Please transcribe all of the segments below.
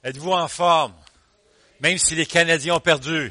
Êtes-vous en forme? Même si les Canadiens ont perdu.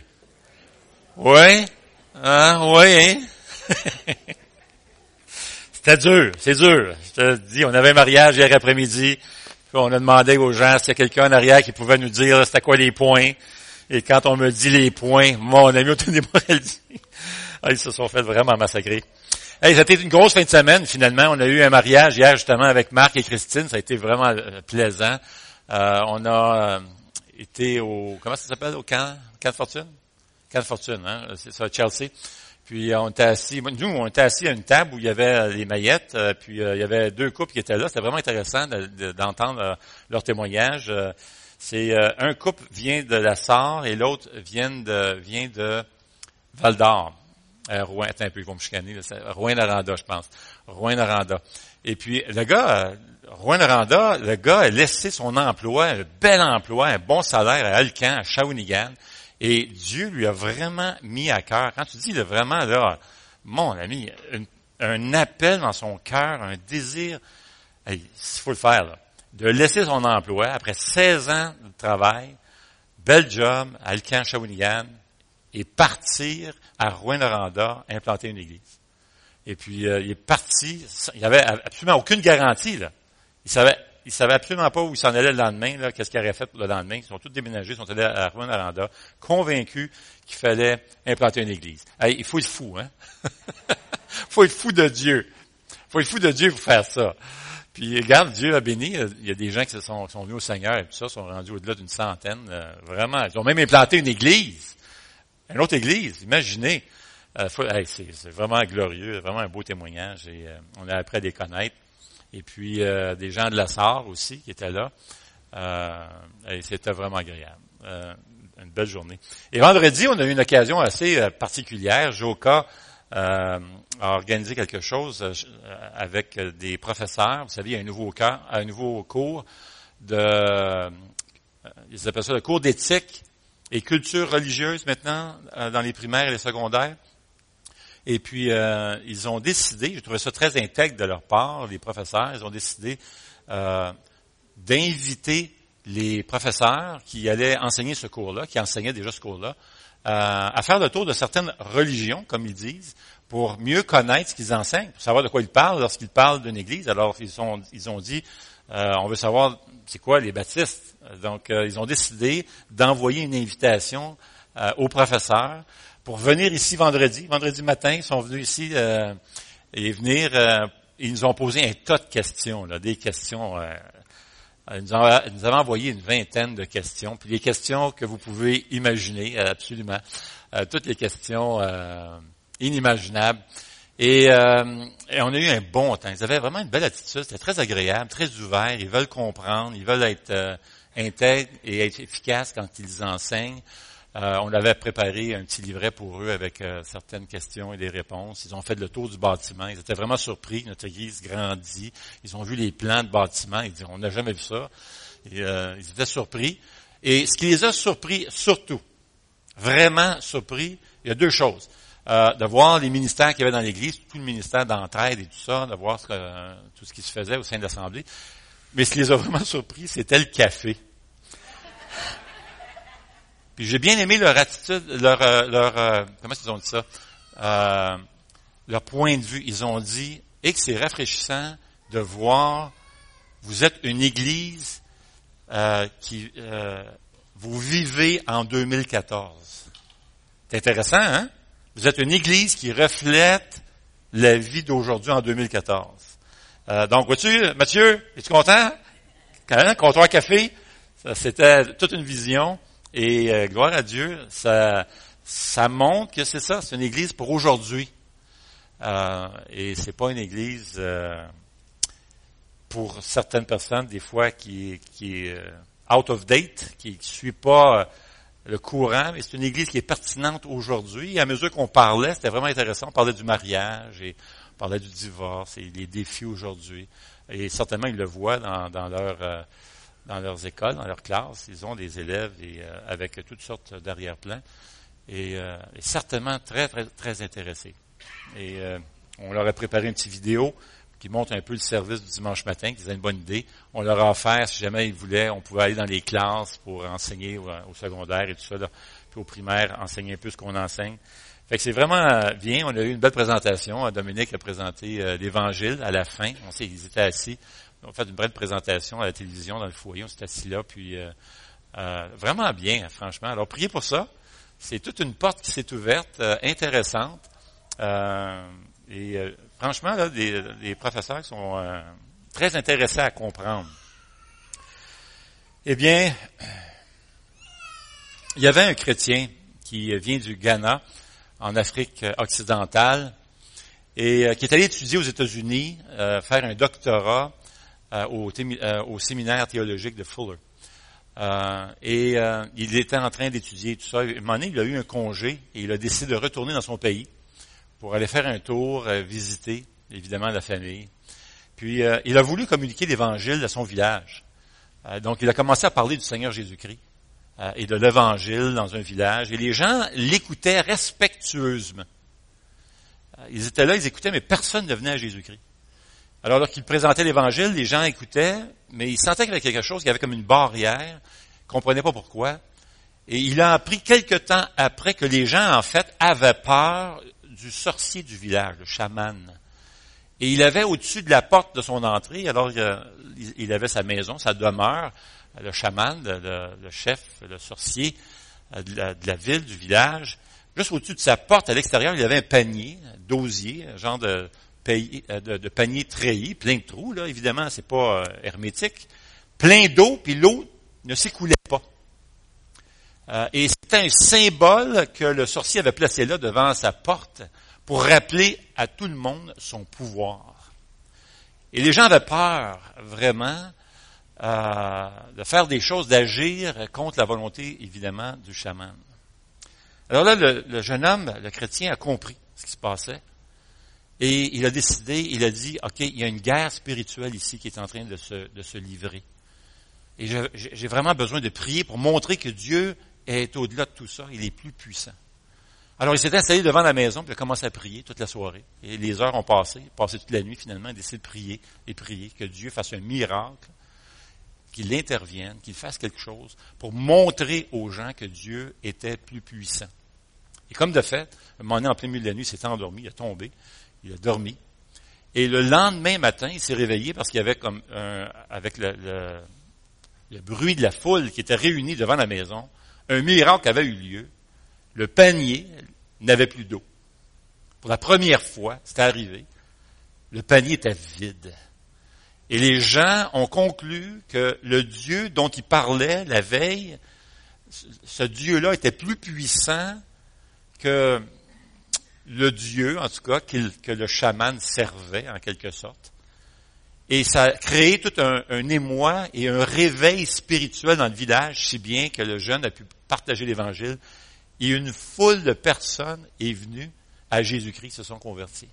Oui? Oui, hein? C'était dur, c'est dur. Je te dis, on avait un mariage hier après-midi, puis on a demandé aux gens s'il y a quelqu'un en arrière qui pouvait nous dire c'était quoi les points. Et quand on me dit les points, mon ami a tenu démoralisé. Ils se sont fait vraiment massacrer. Hey, c'était une grosse fin de semaine, finalement. On a eu un mariage hier, justement, avec Marc et Christine. Ça a été vraiment plaisant. On a été au, comment ça s'appelle, au camp de fortune? Camp de fortune, hein? C'est ça, Chelsea. Puis on était assis, nous, on était assis à une table où il y avait les maillettes, puis il y avait deux couples qui étaient là. C'était vraiment intéressant d'entendre leur témoignage. C'est un couple vient de la Sarre et l'autre vient de Val-d'Or. Rouen, attends un peu, ils vont me chicaner. C'est Rouyn-Noranda, je pense. Rouyn-Noranda. Et puis le gars, Rouyn-Noranda, le gars a laissé son emploi, un bel emploi, un bon salaire à Alcan, à Shawinigan. Et Dieu lui a vraiment mis à cœur. Quand tu dis là, vraiment, là, mon ami, un appel dans son cœur, un désir, il faut le faire, là, de laisser son emploi après 16 ans de travail, bel job, à Alcan, Shawinigan, et partir à Rouyn-Noranda, implanter une église. Et puis, il est parti, il n'y avait absolument aucune garantie, là. Il savait absolument pas où il s'en allait le lendemain, là, qu'est-ce qu'il aurait fait pour le lendemain. Ils sont tous déménagés, ils sont allés à Rouyn-Noranda, convaincus qu'il fallait implanter une église. Hey, il faut être fou, hein? Il faut être fou de Dieu. Il faut être fou de Dieu pour faire ça. Puis, regarde, Dieu a béni. Il y a des gens qui sont venus au Seigneur et tout ça, sont rendus au-delà d'une centaine. Vraiment, ils ont même implanté une église. Une autre église, imaginez. C'est vraiment glorieux, vraiment un beau témoignage. Et on a appris à les connaître. Et puis, des gens de la Sarre aussi qui étaient là. Et c'était vraiment agréable. Une belle journée. Et vendredi, on a eu une occasion assez particulière. Joka a organisé quelque chose avec des professeurs. Vous savez, il y a un nouveau cours ils appellent ça le cours d'éthique et culture religieuse maintenant dans les primaires et les secondaires. Et puis, ils ont décidé, j'ai trouvé ça très intègre de leur part, les professeurs, ils ont décidé d'inviter les professeurs qui allaient enseigner ce cours-là, qui enseignaient déjà ce cours-là, à faire le tour de certaines religions, comme ils disent, pour mieux connaître ce qu'ils enseignent, pour savoir de quoi ils parlent lorsqu'ils parlent d'une église. Alors, ils ont dit, on veut savoir c'est quoi les baptistes. Donc, ils ont décidé d'envoyer une invitation aux professeurs pour venir ici vendredi matin. Ils sont venus ici ils nous ont posé un tas de questions, là, des questions. Ils nous avaient envoyé une vingtaine de questions, puis les questions que vous pouvez imaginer, absolument, toutes les questions inimaginables. Et on a eu un bon temps. Ils avaient vraiment une belle attitude, c'était très agréable, très ouvert. Ils veulent comprendre, ils veulent être intègres et être efficaces quand ils enseignent. On avait préparé un petit livret pour eux avec certaines questions et des réponses. Ils ont fait le tour du bâtiment. Ils étaient vraiment surpris. Notre église grandit. Ils ont vu les plans de bâtiment. Ils disaient, on n'a jamais vu ça. Et, ils étaient surpris. Et ce qui les a surpris, surtout, vraiment surpris, il y a deux choses. De voir les ministères qu'il y avait dans l'église, tout le ministère d'entraide et tout ça, de voir tout ce qui se faisait au sein de l'Assemblée. Mais ce qui les a vraiment surpris, c'était le café. Puis j'ai bien aimé leur attitude, comment est-ce qu'ils ont dit ça? Leur point de vue. Ils ont dit, et que c'est rafraîchissant de voir, vous êtes une église vous vivez en 2014. C'est intéressant, hein? Vous êtes une église qui reflète la vie d'aujourd'hui en 2014. Donc, vois-tu, Mathieu, es-tu content? Comptoir café, c'était toute une vision. Et gloire à Dieu, ça montre que c'est ça, c'est une église pour aujourd'hui. Et c'est pas une église pour certaines personnes, des fois, qui est out of date, qui suit pas le courant, mais c'est une église qui est pertinente aujourd'hui. Et à mesure qu'on parlait, c'était vraiment intéressant. On parlait du mariage et on parlait du divorce et les défis aujourd'hui. Et certainement, ils le voient dans leurs écoles, dans leurs classes. Ils ont des élèves avec toutes sortes d'arrière-plans et certainement très, très, très intéressés. Et on leur a préparé une petite vidéo qui montrent un peu le service du dimanche matin, qui ont une bonne idée. On leur a offert, si jamais ils voulaient, on pouvait aller dans les classes pour enseigner au secondaire et tout ça, là, puis au primaire, enseigner un peu ce qu'on enseigne. Fait que c'est vraiment bien. On a eu une belle présentation. Dominique a présenté l'Évangile à la fin. Ils étaient assis. On a fait une belle présentation à la télévision dans le foyer. On s'est assis là, puis vraiment bien, franchement. Alors, priez pour ça. C'est toute une porte qui s'est ouverte, intéressante. Franchement, là, les professeurs sont très intéressés à comprendre. Eh bien, il y avait un chrétien qui vient du Ghana, en Afrique occidentale, et qui est allé étudier aux États-Unis, faire un doctorat au séminaire théologique de Fuller. Il était en train d'étudier tout ça. À un moment donné, il a eu un congé et il a décidé de retourner dans son pays pour aller faire un tour, visiter, évidemment, la famille. Puis, il a voulu communiquer l'Évangile à son village. Donc, il a commencé à parler du Seigneur Jésus-Christ et de l'Évangile dans un village. Et les gens l'écoutaient respectueusement. Ils étaient là, ils écoutaient, mais personne ne venait à Jésus-Christ. Alors qu'il présentait l'Évangile, les gens écoutaient, mais ils sentaient qu'il y avait quelque chose, qu'il y avait comme une barrière, ils ne comprenaient pas pourquoi. Et il a appris quelque temps après que les gens, en fait, avaient peur du sorcier du village, le chaman. Et il avait au-dessus de la porte de son entrée, alors il avait sa maison, sa demeure, le chaman, le chef, le sorcier de la ville, du village. Juste au-dessus de sa porte, à l'extérieur, il y avait un panier, d'osier, un genre de panier treillis, plein de trous, là, évidemment, c'est pas hermétique, plein d'eau, puis l'eau ne s'écoulait pas. Et c'était un symbole que le sorcier avait placé là devant sa porte pour rappeler à tout le monde son pouvoir. Et les gens avaient peur, vraiment, de faire des choses, d'agir contre la volonté, évidemment, du chaman. Alors là, le jeune homme, le chrétien, a compris ce qui se passait. Et il a décidé, il a dit, OK, il y a une guerre spirituelle ici qui est en train de se livrer. Et j'ai vraiment besoin de prier pour montrer que Dieu est au-delà de tout ça, il est plus puissant. Alors il s'est installé devant la maison, puis il a commencé à prier toute la soirée. Et les heures ont passé, toute la nuit finalement, il a décidé de prier, et prier, que Dieu fasse un miracle, qu'il intervienne, qu'il fasse quelque chose pour montrer aux gens que Dieu était plus puissant. Et comme de fait, un moment donné, en plein milieu de la nuit, il s'est endormi, il a tombé, il a dormi. Et le lendemain matin, il s'est réveillé parce qu'il y avait comme avec le bruit de la foule qui était réunie devant la maison, un miracle avait eu lieu. Le panier n'avait plus d'eau. Pour la première fois, c'était arrivé. Le panier était vide. Et les gens ont conclu que le Dieu dont ils parlaient la veille, ce Dieu-là était plus puissant que le Dieu, en tout cas, que le chaman servait, en quelque sorte. Et ça a créé tout un émoi et un réveil spirituel dans le village, si bien que le jeune a pu partager l'Évangile. Et une foule de personnes est venue à Jésus-Christ, se sont converties.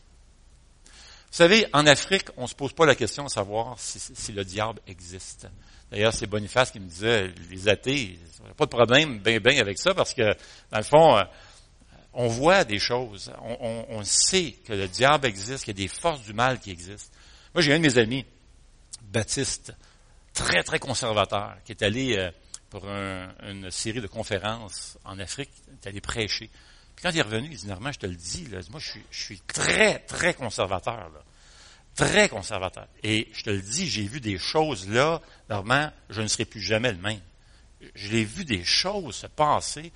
Vous savez, en Afrique, on ne se pose pas la question de savoir si le diable existe. D'ailleurs, c'est Boniface qui me disait, les athées, il n'y a pas de problème ben avec ça, parce que, dans le fond, on voit des choses. On sait que le diable existe, qu'il y a des forces du mal qui existent. Moi, j'ai un de mes amis, Baptiste, très, très conservateur, qui est allé pour une série de conférences en Afrique, il est allé prêcher. Puis quand il est revenu, il dit, Normand, je te le dis, là, moi, je suis très, très conservateur, là. Très conservateur. Et je te le dis, j'ai vu des choses là, Normand, je ne serai plus jamais le même. Je l'ai vu des choses se passer.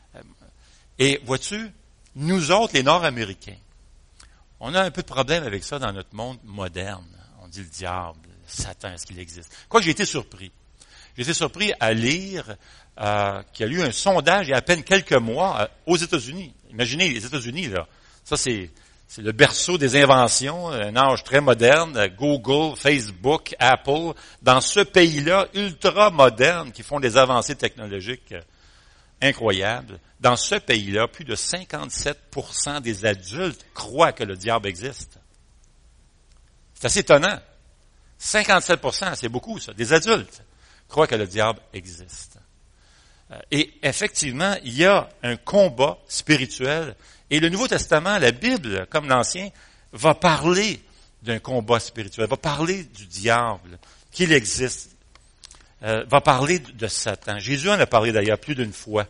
Et vois-tu, nous autres, les Nord-Américains, on a un peu de problème avec ça dans notre monde moderne. On dit le diable, Satan, est-ce qu'il existe? Quoi, j'ai été surpris. J'ai été surpris à lire qu'il y a eu un sondage il y a à peine quelques mois aux États-Unis. Imaginez, les États-Unis, là, ça c'est le berceau des inventions, un âge très moderne, Google, Facebook, Apple, dans ce pays-là, ultra moderne, qui font des avancées technologiques incroyables. Dans ce pays-là, plus de 57% des adultes croient que le diable existe. C'est assez étonnant. 57%, c'est beaucoup ça, des adultes croient que le diable existe. Et effectivement, il y a un combat spirituel. Et le Nouveau Testament, la Bible, comme l'Ancien, va parler d'un combat spirituel, va parler du diable, qu'il existe, va parler de Satan. Jésus en a parlé d'ailleurs plus d'une fois.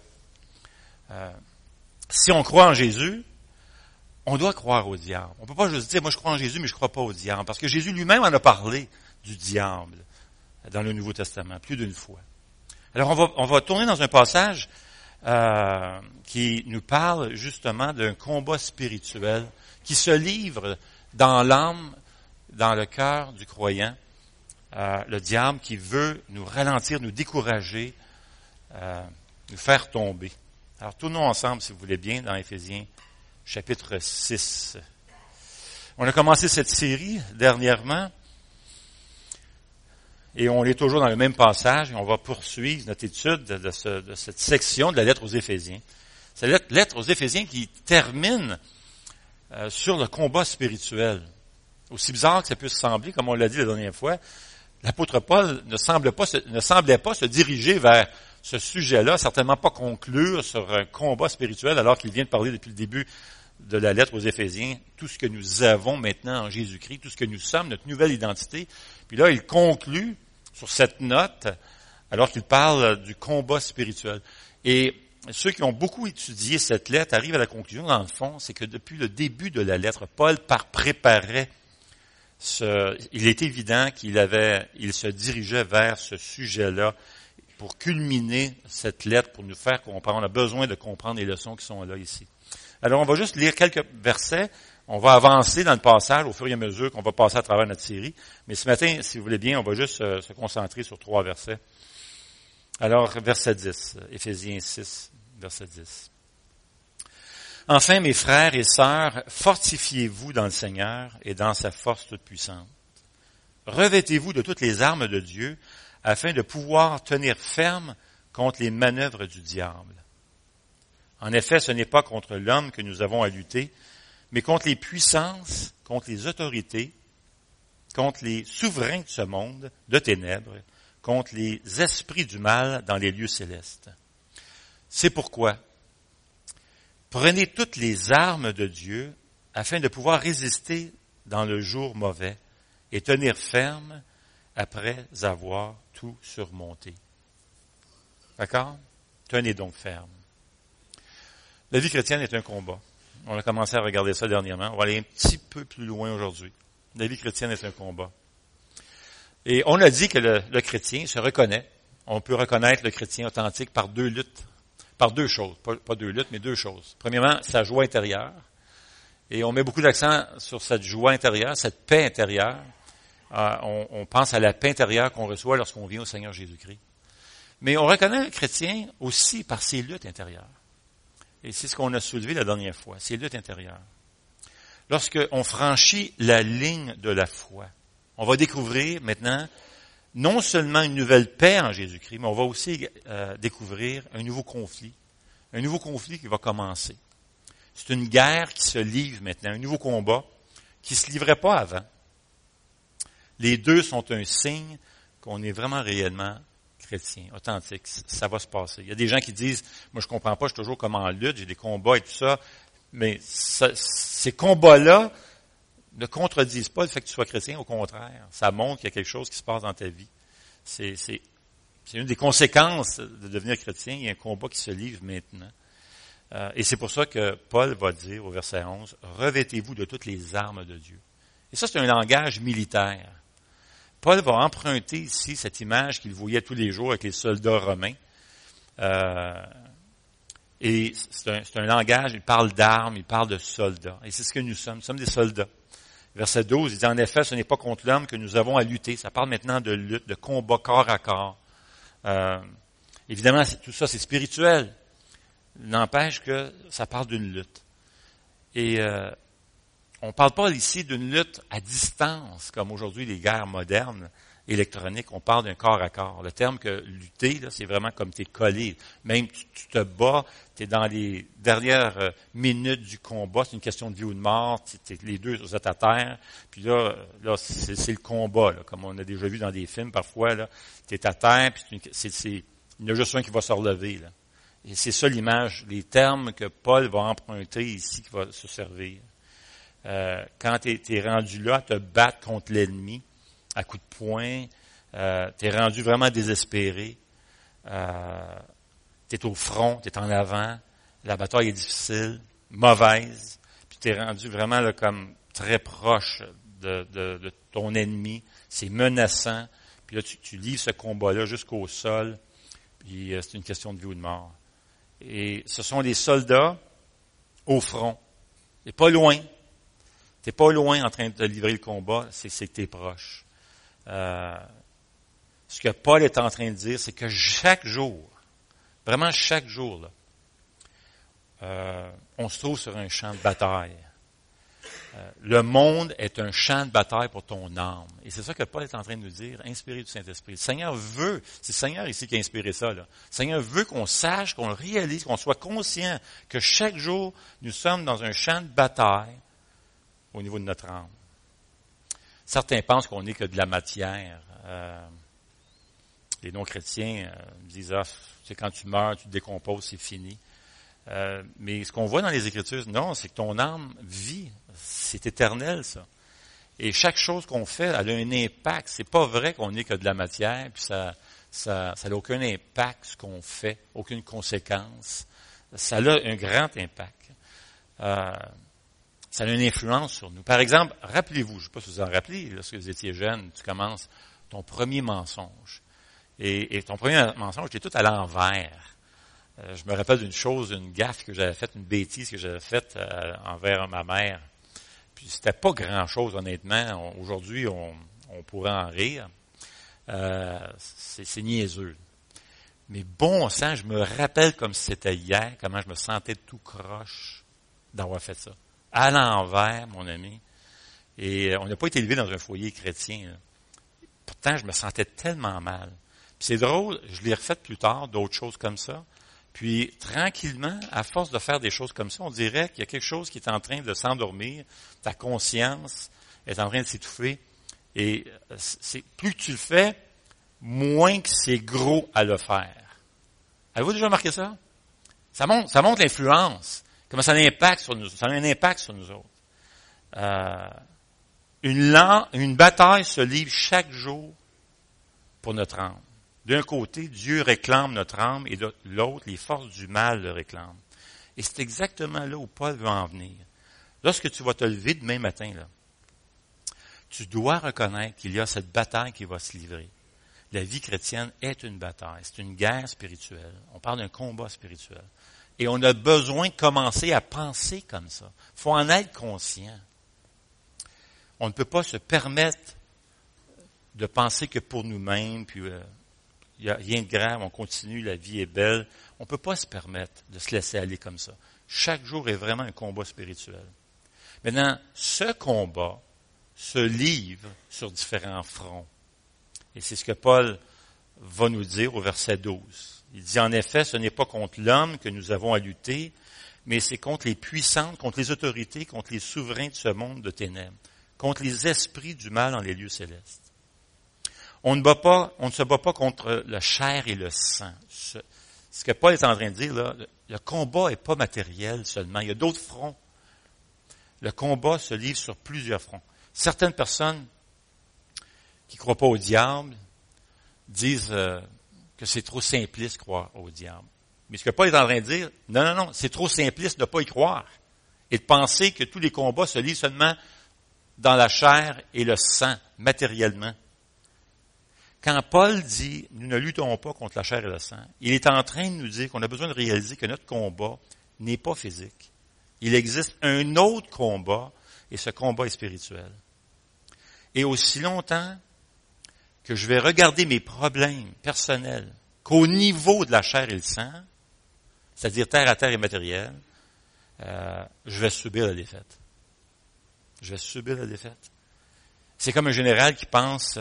Si on croit en Jésus, on doit croire au diable. On ne peut pas juste dire, moi je crois en Jésus, mais je ne crois pas au diable. Parce que Jésus lui-même en a parlé du diable dans le Nouveau Testament, plus d'une fois. Alors on va tourner dans un passage qui nous parle justement d'un combat spirituel qui se livre dans l'âme, dans le cœur du croyant. Le diable qui veut nous ralentir, nous décourager, nous faire tomber. Alors tournons ensemble, si vous voulez bien, dans Éphésiens chapitre 6. On a commencé cette série dernièrement et on est toujours dans le même passage et on va poursuivre notre étude de cette section de la lettre aux Éphésiens. C'est la lettre aux Éphésiens qui termine sur le combat spirituel. Aussi bizarre que ça puisse sembler, comme on l'a dit la dernière fois, l'apôtre Paul ne semblait pas se diriger vers ce sujet-là, certainement pas conclure sur un combat spirituel alors qu'il vient de parler depuis le début de la lettre aux Éphésiens, tout ce que nous avons maintenant en Jésus-Christ, tout ce que nous sommes, notre nouvelle identité. Puis là, il conclut sur cette note alors qu'il parle du combat spirituel. Et ceux qui ont beaucoup étudié cette lettre arrivent à la conclusion, dans le fond, c'est que depuis le début de la lettre, Paul préparait il est évident qu'il se dirigeait vers ce sujet-là pour culminer cette lettre, pour nous faire comprendre. On a besoin de comprendre les leçons qui sont là ici. Alors, on va juste lire quelques versets. On va avancer dans le passage au fur et à mesure qu'on va passer à travers notre série. Mais ce matin, si vous voulez bien, on va juste se concentrer sur 3 versets. Alors, verset 10, Éphésiens 6, verset 10. Enfin, mes frères et sœurs, fortifiez-vous dans le Seigneur et dans sa force toute puissante. Revêtez-vous de toutes les armes de Dieu afin de pouvoir tenir ferme contre les manœuvres du diable. En effet, ce n'est pas contre l'homme que nous avons à lutter, mais contre les puissances, contre les autorités, contre les souverains de ce monde de ténèbres, contre les esprits du mal dans les lieux célestes. C'est pourquoi prenez toutes les armes de Dieu afin de pouvoir résister dans le jour mauvais et tenir ferme après avoir tout surmonté. D'accord? Tenez donc ferme. La vie chrétienne est un combat. On a commencé à regarder ça dernièrement. On va aller un petit peu plus loin aujourd'hui. La vie chrétienne est un combat. Et on a dit que le chrétien se reconnaît. On peut reconnaître le chrétien authentique par 2 luttes. Par 2 choses. Pas 2 luttes, mais 2 choses. Premièrement, sa joie intérieure. Et on met beaucoup d'accent sur cette joie intérieure, cette paix intérieure. On pense à la paix intérieure qu'on reçoit lorsqu'on vient au Seigneur Jésus-Christ. Mais on reconnaît le chrétien aussi par ses luttes intérieures. Et c'est ce qu'on a soulevé la dernière fois, ses luttes intérieures. Lorsqu'on franchit la ligne de la foi, on va découvrir maintenant non seulement une nouvelle paix en Jésus-Christ, mais on va aussi découvrir un nouveau conflit qui va commencer. C'est une guerre qui se livre maintenant, un nouveau combat qui ne se livrait pas avant. Les deux sont un signe qu'on est vraiment réellement chrétien, authentique. Ça va se passer. Il y a des gens qui disent, moi je comprends pas, je suis toujours comme en lutte, j'ai des combats et tout ça, mais ces combats-là ne contredisent pas le fait que tu sois chrétien, au contraire. Ça montre qu'il y a quelque chose qui se passe dans ta vie. C'est une des conséquences de devenir chrétien, il y a un combat qui se livre maintenant. Et c'est pour ça que Paul va dire au verset 11, « Revêtez-vous de toutes les armes de Dieu. » Et ça, c'est un langage militaire. Paul va emprunter ici cette image qu'il voyait tous les jours avec les soldats romains. Et c'est un langage, il parle d'armes, il parle de soldats. Et c'est ce que nous sommes des soldats. Verset 12, il dit, « En effet, ce n'est pas contre l'homme que nous avons à lutter. » Ça parle maintenant de lutte, de combat corps à corps. Évidemment, tout ça, c'est spirituel. N'empêche que ça parle d'une lutte. Et on ne parle pas ici d'une lutte à distance, comme aujourd'hui les guerres modernes électroniques. On parle d'un corps à corps. Le terme que lutter, là, c'est vraiment comme tu es collé. Même tu te bats, tu es dans les dernières minutes du combat. C'est une question de vie ou de mort. Les deux, vous êtes à terre. Puis là c'est le combat, là, comme on a déjà vu dans des films parfois. Tu es à terre, puis il y en a juste un qui va se relever. Là. Et c'est ça l'image, les termes que Paul va emprunter ici, qui va se servir. quand t'es rendu là à te battre contre l'ennemi, à coups de poing, t'es rendu vraiment désespéré, t'es au front, t'es en avant, la bataille est difficile, mauvaise, puis t'es rendu vraiment là, comme très proche de ton ennemi, c'est menaçant, puis là tu livres ce combat-là jusqu'au sol, puis c'est une question de vie ou de mort. Et ce sont des soldats au front. T'es pas loin. T'es pas loin en train de livrer le combat, c'est que t'es proche. Ce que Paul est en train de dire, c'est que chaque jour, vraiment chaque jour, là, on se trouve sur un champ de bataille. Le monde est un champ de bataille pour ton âme. Et c'est ça que Paul est en train de nous dire, inspiré du Saint-Esprit. Le Seigneur veut, c'est le Seigneur ici qui a inspiré ça, là. Le Seigneur veut qu'on sache, qu'on le réalise, qu'on soit conscient que chaque jour, nous sommes dans un champ de bataille au niveau de notre âme. Certains pensent qu'on n'est que de la matière. Les non-chrétiens disent, c'est quand tu meurs, tu te décomposes, c'est fini. Mais ce qu'on voit dans les Écritures, non, c'est que ton âme vit. C'est éternel, ça. Et chaque chose qu'on fait, elle a un impact. C'est pas vrai qu'on n'est que de la matière, puis ça n'a aucun impact, ce qu'on fait, aucune conséquence. Ça a un grand impact. Ça a une influence sur nous. Par exemple, rappelez-vous, je ne sais pas si vous en rappelez, lorsque vous étiez jeune, tu commences ton premier mensonge. Et ton premier mensonge, tu es tout à l'envers. Je me rappelle d'une chose, une gaffe que j'avais faite, une bêtise que j'avais faite envers ma mère. Puis c'était pas grand-chose, honnêtement. Aujourd'hui, on pourrait en rire. C'est niaiseux. Mais bon sang, je me rappelle comme si c'était hier, comment je me sentais tout croche d'avoir fait ça. À l'envers, mon ami. Et on n'a pas été élevé dans un foyer chrétien. Là. Pourtant, je me sentais tellement mal. Puis c'est drôle, je l'ai refait plus tard, d'autres choses comme ça. Puis, tranquillement, à force de faire des choses comme ça, on dirait qu'il y a quelque chose qui est en train de s'endormir. Ta conscience est en train de s'étouffer. Et plus que tu le fais, moins que c'est gros à le faire. Avez-vous déjà remarqué ça? Ça montre l'influence. Comment ça a un impact sur nous autres. Ça a un impact sur nous autres. Une bataille se livre chaque jour pour notre âme. D'un côté, Dieu réclame notre âme et de l'autre, les forces du mal le réclament. Et c'est exactement là où Paul veut en venir. Lorsque tu vas te lever demain matin, là, tu dois reconnaître qu'il y a cette bataille qui va se livrer. La vie chrétienne est une bataille, c'est une guerre spirituelle. On parle d'un combat spirituel. Et on a besoin de commencer à penser comme ça. Il faut en être conscient. On ne peut pas se permettre de penser que pour nous-mêmes, puis il n'y a rien de grave, on continue, la vie est belle. On ne peut pas se permettre de se laisser aller comme ça. Chaque jour est vraiment un combat spirituel. Maintenant, ce combat se livre sur différents fronts. Et c'est ce que Paul va nous dire au verset 12. Il dit, en effet, ce n'est pas contre l'homme que nous avons à lutter, mais c'est contre les puissantes, contre les autorités, contre les souverains de ce monde de ténèbres, contre les esprits du mal dans les lieux célestes. On ne se bat pas contre la chair et le sang. Ce que Paul est en train de dire, là, le combat n'est pas matériel seulement. Il y a d'autres fronts. Le combat se livre sur plusieurs fronts. Certaines personnes qui ne croient pas au diable disent que c'est trop simpliste de croire au diable. Mais ce que Paul est en train de dire, non, c'est trop simpliste de ne pas y croire. Et de penser que tous les combats se livrent seulement dans la chair et le sang, matériellement. Quand Paul dit « nous ne luttons pas contre la chair et le sang », il est en train de nous dire qu'on a besoin de réaliser que notre combat n'est pas physique. Il existe un autre combat, et ce combat est spirituel. Et aussi longtemps que je vais regarder mes problèmes personnels qu'au niveau de la chair et le sang, c'est-à-dire terre à terre et matériel, je vais subir la défaite. Je vais subir la défaite. C'est comme un général qui pense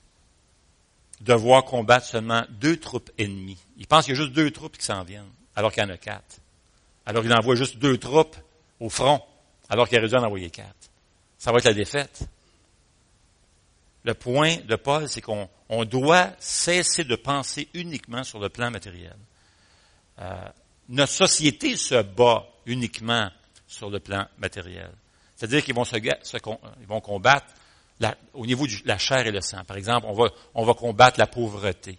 devoir combattre seulement 2 troupes ennemies. Il pense qu'il y a juste 2 troupes qui s'en viennent, alors qu'il y en a 4. Alors il envoie juste 2 troupes au front, alors qu'il aurait dû en envoyer 4. Ça va être la défaite. Le point de Paul, c'est qu'on doit cesser de penser uniquement sur le plan matériel. Notre société se bat uniquement sur le plan matériel. C'est-à-dire qu'ils vont ils vont combattre au niveau de la chair et le sang. Par exemple, on va combattre la pauvreté.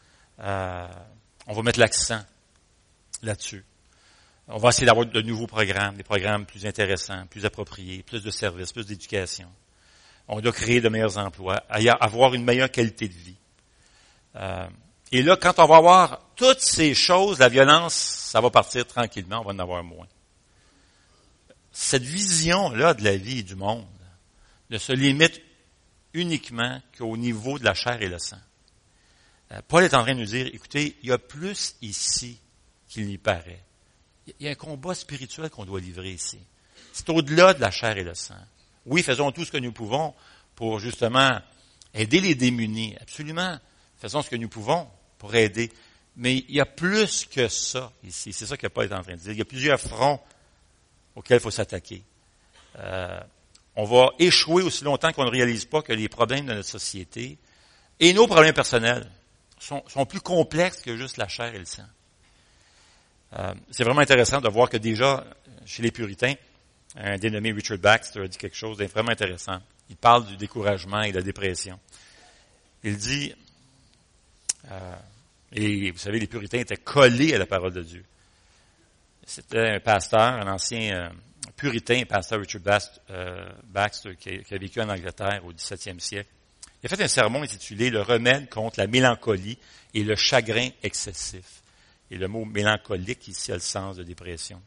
On va mettre l'accent là-dessus. On va essayer d'avoir de nouveaux programmes, des programmes plus intéressants, plus appropriés, plus de services, plus d'éducation. On doit créer de meilleurs emplois, avoir une meilleure qualité de vie. Et là, quand on va avoir toutes ces choses, la violence, ça va partir tranquillement, on va en avoir moins. Cette vision-là de la vie et du monde ne se limite uniquement qu'au niveau de la chair et le sang. Paul est en train de nous dire, écoutez, il y a plus ici qu'il n'y paraît. Il y a un combat spirituel qu'on doit livrer ici. C'est au-delà de la chair et le sang. Oui, faisons tout ce que nous pouvons pour justement aider les démunis. Absolument. Faisons ce que nous pouvons pour aider. Mais il y a plus que ça ici. C'est ça que Paul est en train de dire. Il y a plusieurs fronts auxquels il faut s'attaquer. On va échouer aussi longtemps qu'on ne réalise pas que les problèmes de notre société et nos problèmes personnels sont plus complexes que juste la chair et le sang. C'est vraiment intéressant de voir que déjà, chez les puritains, un dénommé Richard Baxter a dit quelque chose de vraiment intéressant. Il parle du découragement et de la dépression. Il dit, et vous savez, les puritains étaient collés à la parole de Dieu. C'était un pasteur, un ancien puritain, pasteur Richard Baxter, qui a vécu en Angleterre au XVIIe siècle. Il a fait un sermon intitulé « Le remède contre la mélancolie et le chagrin excessif ». Et le mot mélancolique, ici, a le sens de dépression.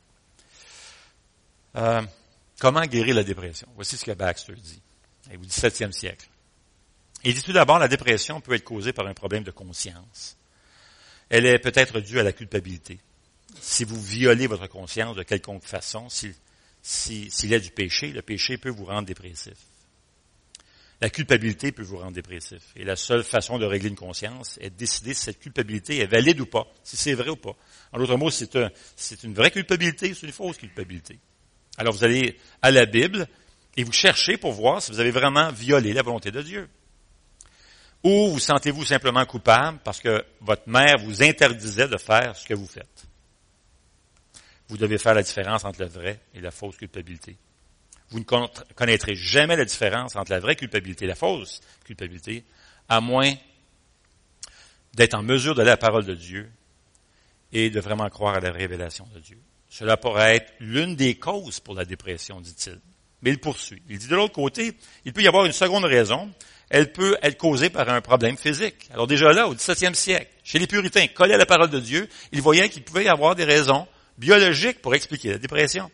Comment guérir la dépression? Voici ce que Baxter dit, au XVIIe siècle. Il dit tout d'abord, la dépression peut être causée par un problème de conscience. Elle est peut-être due à la culpabilité. Si vous violez votre conscience de quelconque façon, s'il y a du péché, le péché peut vous rendre dépressif. La culpabilité peut vous rendre dépressif. Et la seule façon de régler une conscience est de décider si cette culpabilité est valide ou pas, si c'est vrai ou pas. En d'autres mots, c'est une vraie culpabilité ou c'est une fausse culpabilité. Alors vous allez à la Bible et vous cherchez pour voir si vous avez vraiment violé la volonté de Dieu. Ou vous sentez-vous simplement coupable parce que votre mère vous interdisait de faire ce que vous faites. Vous devez faire la différence entre la vraie et la fausse culpabilité. Vous ne connaîtrez jamais la différence entre la vraie culpabilité et la fausse culpabilité, à moins d'être en mesure de lire la parole de Dieu et de vraiment croire à la révélation de Dieu. Cela pourrait être l'une des causes pour la dépression, dit-il. Mais il poursuit. Il dit de l'autre côté, il peut y avoir une seconde raison. Elle peut être causée par un problème physique. Alors déjà là, au XVIIe siècle, chez les puritains, collés à la parole de Dieu, ils voyaient qu'il pouvait y avoir des raisons biologiques pour expliquer la dépression.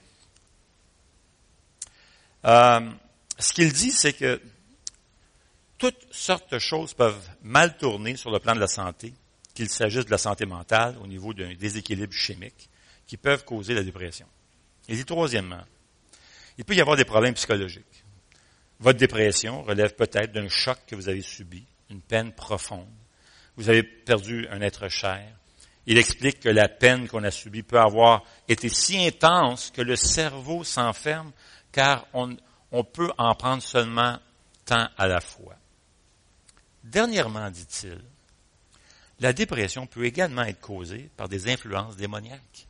Ce qu'il dit, c'est que toutes sortes de choses peuvent mal tourner sur le plan de la santé, qu'il s'agisse de la santé mentale au niveau d'un déséquilibre chimique, qui peuvent causer la dépression. Il dit troisièmement, il peut y avoir des problèmes psychologiques. Votre dépression relève peut-être d'un choc que vous avez subi, une peine profonde. Vous avez perdu un être cher. Il explique que la peine qu'on a subie peut avoir été si intense que le cerveau s'enferme, car on peut en prendre seulement tant à la fois. Dernièrement, dit-il, la dépression peut également être causée par des influences démoniaques.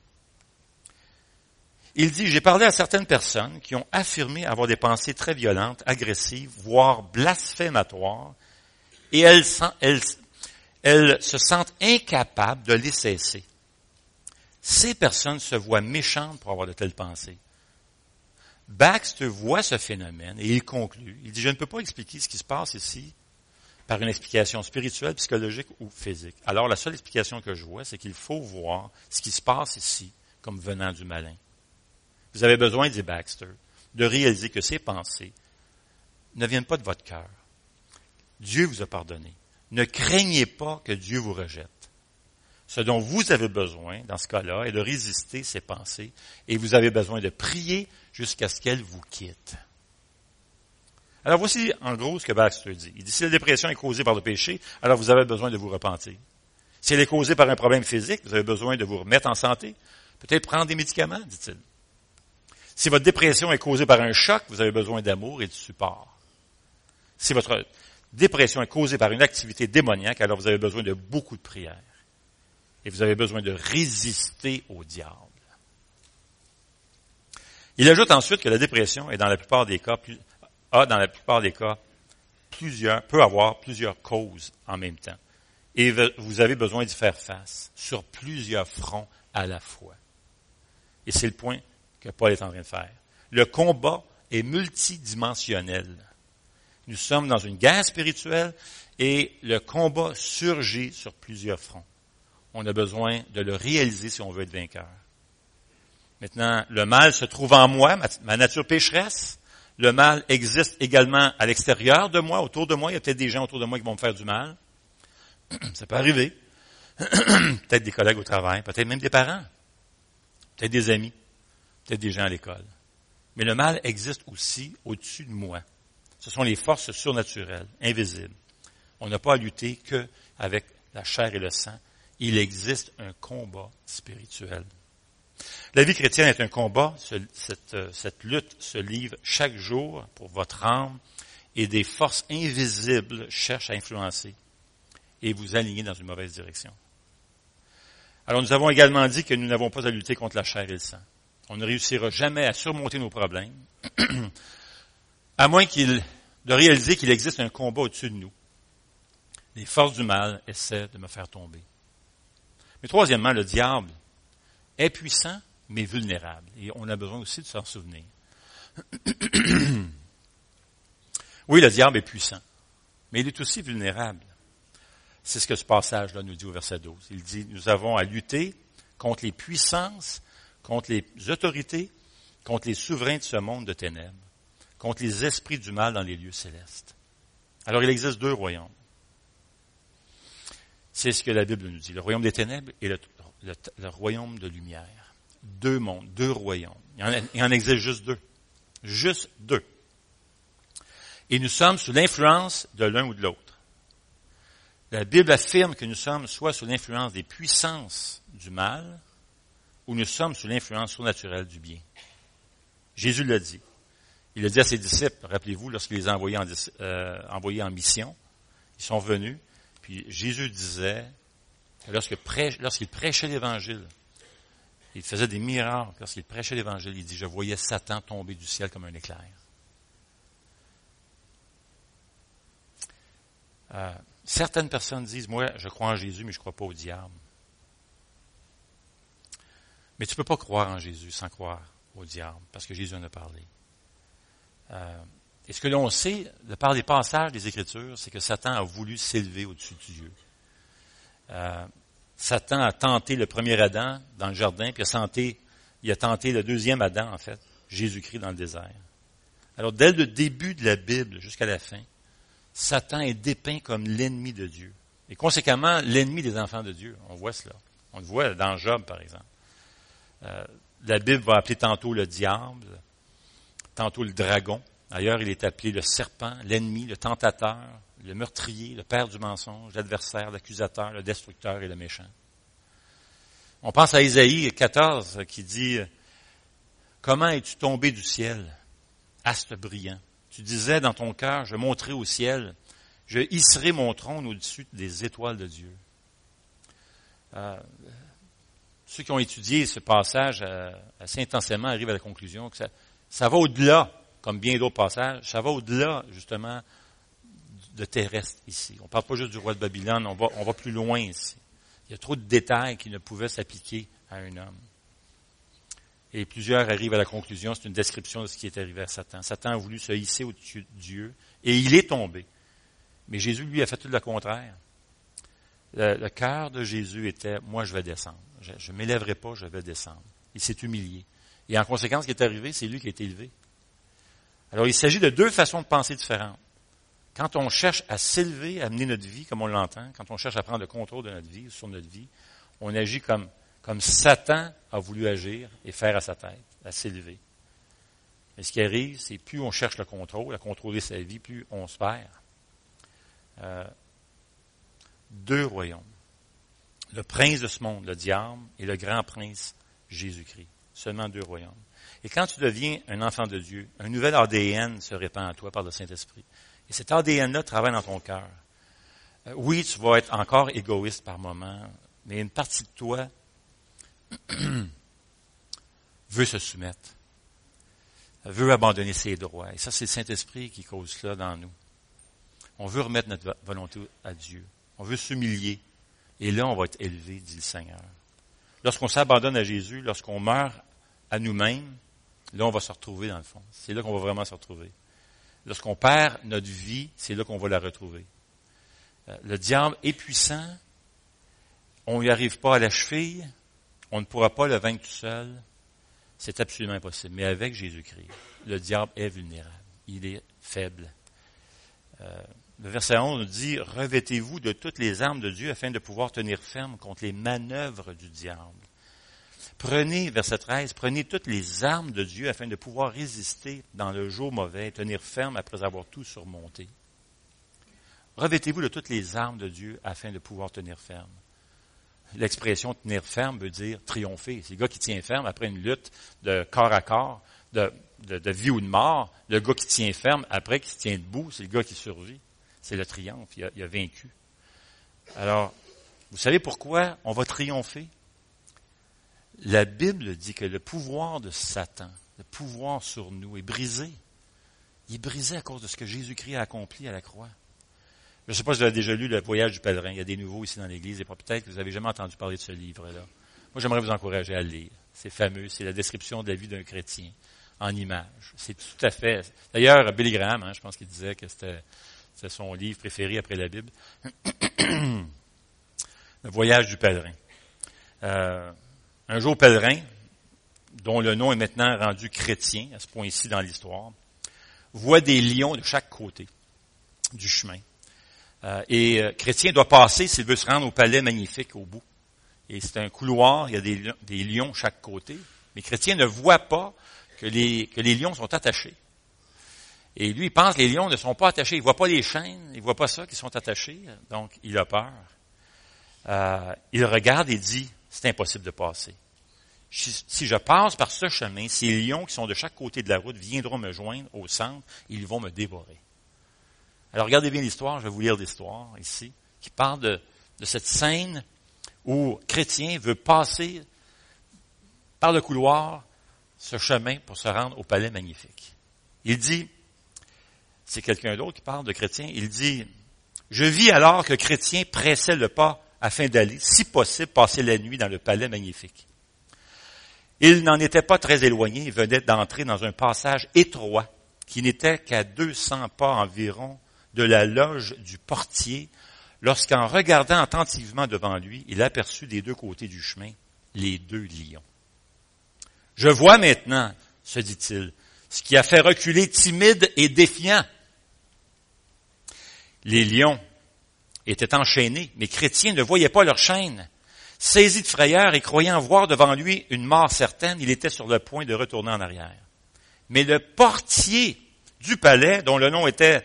Il dit, j'ai parlé à certaines personnes qui ont affirmé avoir des pensées très violentes, agressives, voire blasphématoires, et elles se sentent incapables de les cesser. Ces personnes se voient méchantes pour avoir de telles pensées. Baxter voit ce phénomène et il conclut. Il dit, je ne peux pas expliquer ce qui se passe ici par une explication spirituelle, psychologique ou physique. Alors, la seule explication que je vois, c'est qu'il faut voir ce qui se passe ici comme venant du malin. Vous avez besoin, dit Baxter, de réaliser que ces pensées ne viennent pas de votre cœur. Dieu vous a pardonné. Ne craignez pas que Dieu vous rejette. Ce dont vous avez besoin, dans ce cas-là, est de résister ces pensées et vous avez besoin de prier jusqu'à ce qu'elles vous quittent. Alors voici en gros ce que Baxter dit. Il dit, si la dépression est causée par le péché, alors vous avez besoin de vous repentir. Si elle est causée par un problème physique, vous avez besoin de vous remettre en santé. Peut-être prendre des médicaments, dit-il. Si votre dépression est causée par un choc, vous avez besoin d'amour et de support. Si votre dépression est causée par une activité démoniaque, alors vous avez besoin de beaucoup de prières. Et vous avez besoin de résister au diable. Il ajoute ensuite que la dépression est dans la plupart des cas, peut avoir plusieurs causes en même temps. Et vous avez besoin d'y faire face sur plusieurs fronts à la fois. Et c'est le point que Paul est en train de faire. Le combat est multidimensionnel. Nous sommes dans une guerre spirituelle et le combat surgit sur plusieurs fronts. On a besoin de le réaliser si on veut être vainqueur. Maintenant, le mal se trouve en moi, ma nature pécheresse. Le mal existe également à l'extérieur de moi, autour de moi. Il y a peut-être des gens autour de moi qui vont me faire du mal. Ça peut arriver. Peut-être des collègues au travail, peut-être même des parents, peut-être des amis, peut-être des gens à l'école. Mais le mal existe aussi au-dessus de moi. Ce sont les forces surnaturelles, invisibles. On n'a pas à lutter qu'avec la chair et le sang. Il existe un combat spirituel. La vie chrétienne est un combat. Cette lutte se livre chaque jour pour votre âme et des forces invisibles cherchent à influencer et vous aligner dans une mauvaise direction. Alors nous avons également dit que nous n'avons pas à lutter contre la chair et le sang. On ne réussira jamais à surmonter nos problèmes, à moins de réaliser qu'il existe un combat au-dessus de nous. Les forces du mal essaient de me faire tomber. Mais troisièmement, le diable est puissant, mais vulnérable. Et on a besoin aussi de s'en souvenir. Oui, le diable est puissant, mais il est aussi vulnérable. C'est ce que ce passage-là nous dit au verset 12. Il dit, nous avons à lutter contre les puissances, contre les autorités, contre les souverains de ce monde de ténèbres, contre les esprits du mal dans les lieux célestes. Alors, il existe deux royaumes. C'est ce que la Bible nous dit, le royaume des ténèbres et le royaume de lumière. Deux mondes, deux royaumes. Il en existe juste deux. Juste deux. Et nous sommes sous l'influence de l'un ou de l'autre. La Bible affirme que nous sommes soit sous l'influence des puissances du mal, ou nous sommes sous l'influence surnaturelle du bien. Jésus l'a dit. Il l'a dit à ses disciples, rappelez-vous, lorsqu'il les a envoyés en mission, ils sont venus, puis Jésus disait que lorsqu'il prêchait l'Évangile, il faisait des miracles, lorsqu'il prêchait l'Évangile, il dit, je voyais Satan tomber du ciel comme un éclair. Certaines personnes disent, moi, je crois en Jésus, mais je ne crois pas au diable. Mais tu ne peux pas croire en Jésus sans croire au diable, parce que Jésus en a parlé. Et ce que l'on sait, de par les passages des Écritures, c'est que Satan a voulu s'élever au-dessus de Dieu. Satan a tenté le premier Adam dans le jardin, puis il a tenté le deuxième Adam, en fait, Jésus-Christ dans le désert. Alors, dès le début de la Bible jusqu'à la fin, Satan est dépeint comme l'ennemi de Dieu. Et conséquemment, l'ennemi des enfants de Dieu. On voit cela. On le voit dans Job, par exemple. La Bible va appeler tantôt le diable, tantôt le dragon. D'ailleurs, il est appelé le serpent, l'ennemi, le tentateur, le meurtrier, le père du mensonge, l'adversaire, l'accusateur, le destructeur et le méchant. On pense à Isaïe 14 qui dit « Comment es-tu tombé du ciel, astre brillant? Tu disais dans ton cœur, je monterai au ciel, je hisserai mon trône au-dessus des étoiles de Dieu. » Ceux qui ont étudié ce passage assez intensément arrivent à la conclusion que ça va au-delà, comme bien d'autres passages, ça va au-delà, justement, de terrestre ici. On ne parle pas juste du roi de Babylone, on va plus loin ici. Il y a trop de détails qui ne pouvaient s'appliquer à un homme. Et plusieurs arrivent à la conclusion, c'est une description de ce qui est arrivé à Satan. Satan a voulu se hisser au-dessus de Dieu, et il est tombé. Mais Jésus, lui, a fait tout le contraire. Le cœur de Jésus était, moi je vais descendre. Je ne m'élèverai pas, je vais descendre. Il s'est humilié. Et en conséquence, ce qui est arrivé, c'est lui qui a été élevé. Alors, il s'agit de deux façons de penser différentes. Quand on cherche à s'élever, à mener notre vie comme on l'entend, quand on cherche à prendre le contrôle de notre vie, sur notre vie, on agit comme Satan a voulu agir et faire à sa tête, à s'élever. Mais ce qui arrive, c'est plus on cherche le contrôle, à contrôler sa vie, plus on se perd. Deux royaumes. Le prince de ce monde, le diable, et le grand prince, Jésus-Christ. Seulement deux royaumes. Et quand tu deviens un enfant de Dieu, un nouvel ADN se répand en toi par le Saint-Esprit. Et cet ADN-là travaille dans ton cœur. Oui, tu vas être encore égoïste par moments, mais une partie de toi veut se soumettre. veut abandonner ses droits. Et ça, c'est le Saint-Esprit qui cause cela dans nous. On veut remettre notre volonté à Dieu. On veut s'humilier. Et là, on va être élevé, dit le Seigneur. Lorsqu'on s'abandonne à Jésus, lorsqu'on meurt à nous-mêmes, là, on va se retrouver dans le fond. C'est là qu'on va vraiment se retrouver. Lorsqu'on perd notre vie, c'est là qu'on va la retrouver. Le diable est puissant. On n'y arrive pas à la cheville. On ne pourra pas le vaincre tout seul. C'est absolument impossible. Mais avec Jésus-Christ, le diable est vulnérable. Il est faible. Le verset 11 nous dit « Revêtez-vous de toutes les armes de Dieu afin de pouvoir tenir ferme contre les manœuvres du diable. » Prenez, verset 13, « Prenez toutes les armes de Dieu afin de pouvoir résister dans le jour mauvais et tenir ferme après avoir tout surmonté. » Revêtez-vous de toutes les armes de Dieu afin de pouvoir tenir ferme. L'expression « tenir ferme » veut dire triompher. C'est le gars qui tient ferme après une lutte de corps à corps, de vie ou de mort. Le gars qui tient ferme après, qui se tient debout, c'est le gars qui survit. C'est le triomphe, il a vaincu. Alors, vous savez pourquoi on va triompher? La Bible dit que le pouvoir de Satan, le pouvoir sur nous est brisé. Il est brisé à cause de ce que Jésus-Christ a accompli à la croix. Je ne sais pas si vous avez déjà lu Le Voyage du pèlerin. Il y a des nouveaux ici dans l'Église et peut-être que vous n'avez jamais entendu parler de ce livre-là. Moi, j'aimerais vous encourager à le lire. C'est fameux, c'est la description de la vie d'un chrétien en images. C'est tout à fait... D'ailleurs, Billy Graham, je pense qu'il disait que c'était son livre préféré après la Bible. Le Voyage du pèlerin. Un jour, pèlerin, dont le nom est maintenant rendu chrétien, à ce point-ci dans l'histoire, voit des lions de chaque côté du chemin. Et chrétien doit passer s'il veut se rendre au palais magnifique au bout. Et c'est un couloir, il y a des lions de chaque côté. Mais chrétien ne voit pas que les lions sont attachés. Et lui, il pense que les lions ne sont pas attachés. Il ne voit pas les chaînes, il ne voit pas ça qui sont attachés. Donc, il a peur. Il regarde et dit, c'est impossible de passer. Si je passe par ce chemin, ces lions qui sont de chaque côté de la route viendront me joindre au centre, ils vont me dévorer. Alors, regardez bien l'histoire, je vais vous lire l'histoire ici, qui parle de cette scène où chrétien veut passer par le couloir, ce chemin pour se rendre au palais magnifique. Il dit, c'est quelqu'un d'autre qui parle de chrétien, il dit, je vis alors que chrétien pressait le pas afin d'aller, si possible, passer la nuit dans le palais magnifique. Il n'en était pas très éloigné, il venait d'entrer dans un passage étroit qui n'était qu'à 200 pas environ de la loge du portier, lorsqu'en regardant attentivement devant lui, il aperçut des deux côtés du chemin les deux lions. « Je vois maintenant, se dit-il, ce qui a fait reculer timide et défiant. » Les lions étaient enchaînés, mais chrétien ne voyait pas leur chaîne. Saisi de frayeur et croyant voir devant lui une mort certaine, il était sur le point de retourner en arrière. Mais le portier du palais, dont le nom était